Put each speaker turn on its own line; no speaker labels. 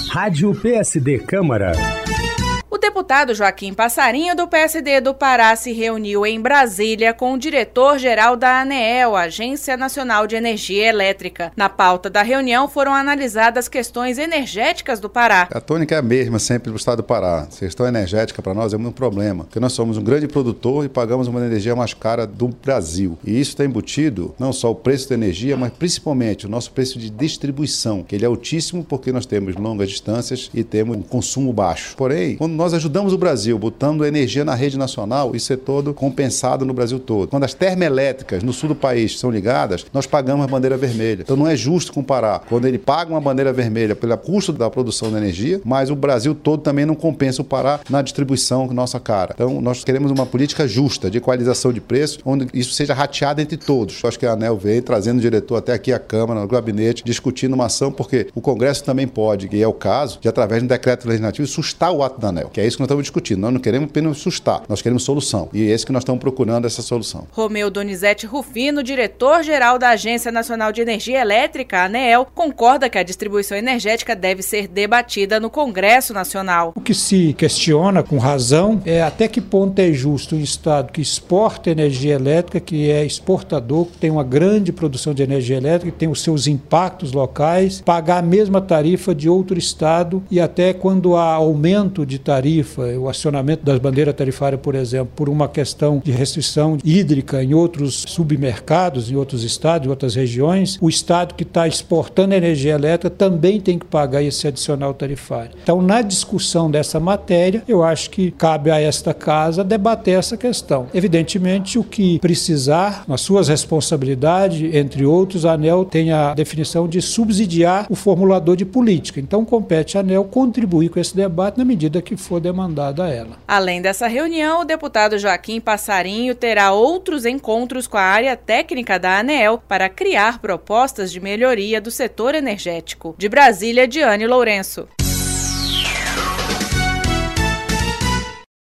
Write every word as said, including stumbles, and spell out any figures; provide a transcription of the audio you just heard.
Rádio P S D Câmara.
O deputado Joaquim Passarinho, do P S D do Pará, se reuniu em Brasília com o diretor-geral da ANEEL, Agência Nacional de Energia Elétrica. Na pauta da reunião foram analisadas questões energéticas do Pará.
A tônica é a mesma sempre do estado do Pará. A questão energética para nós é um problema, porque nós somos um grande produtor e pagamos uma energia mais cara do Brasil. E isso está embutido não só o preço da energia, mas principalmente o nosso preço de distribuição, que ele é altíssimo porque nós temos longas distâncias e temos um consumo baixo. Porém, quando nós ajudamos o Brasil botando energia na rede nacional, isso é todo compensado no Brasil todo. Quando as termoelétricas no sul do país são ligadas, nós pagamos a bandeira vermelha. Então não é justo comparar quando ele paga uma bandeira vermelha pelo custo da produção da energia, mas o Brasil todo também não compensa o Pará na distribuição nossa cara. Então nós queremos uma política justa de equalização de preços, onde isso seja rateado entre todos. Eu acho que a ANEEL veio trazendo o diretor até aqui à Câmara, no gabinete, discutindo uma ação, porque o Congresso também pode, e é o caso, de através de um decreto legislativo, sustar o ato da ANEEL. Que é isso que nós estamos discutindo. Nós não queremos apenas sustar, nós queremos solução. E é esse que nós estamos procurando, essa solução.
Romeu Donizete Rufino, diretor-geral da Agência Nacional de Energia Elétrica, ANEEL, concorda que a distribuição energética deve ser debatida no Congresso Nacional.
O que se questiona, com razão, é até que ponto é justo um Estado que exporta energia elétrica, que é exportador, que tem uma grande produção de energia elétrica, que tem os seus impactos locais, pagar a mesma tarifa de outro Estado e até quando há aumento de tarifa, o acionamento das bandeiras tarifárias, por exemplo, por uma questão de restrição hídrica em outros submercados, em outros estados, em outras regiões, o estado que está exportando energia elétrica também tem que pagar esse adicional tarifário. Então, na discussão dessa matéria, eu acho que cabe a esta casa debater essa questão. Evidentemente, o que precisar, nas suas responsabilidades, entre outros, a ANEEL tem a definição de subsidiar o formulador de política. Então, compete à ANEEL contribuir com esse debate na medida que for demandado a ela.
Além dessa reunião, o deputado Joaquim Passarinho terá outros encontros com a área técnica da ANEEL para criar propostas de melhoria do setor energético. De Brasília, Diane Lourenço.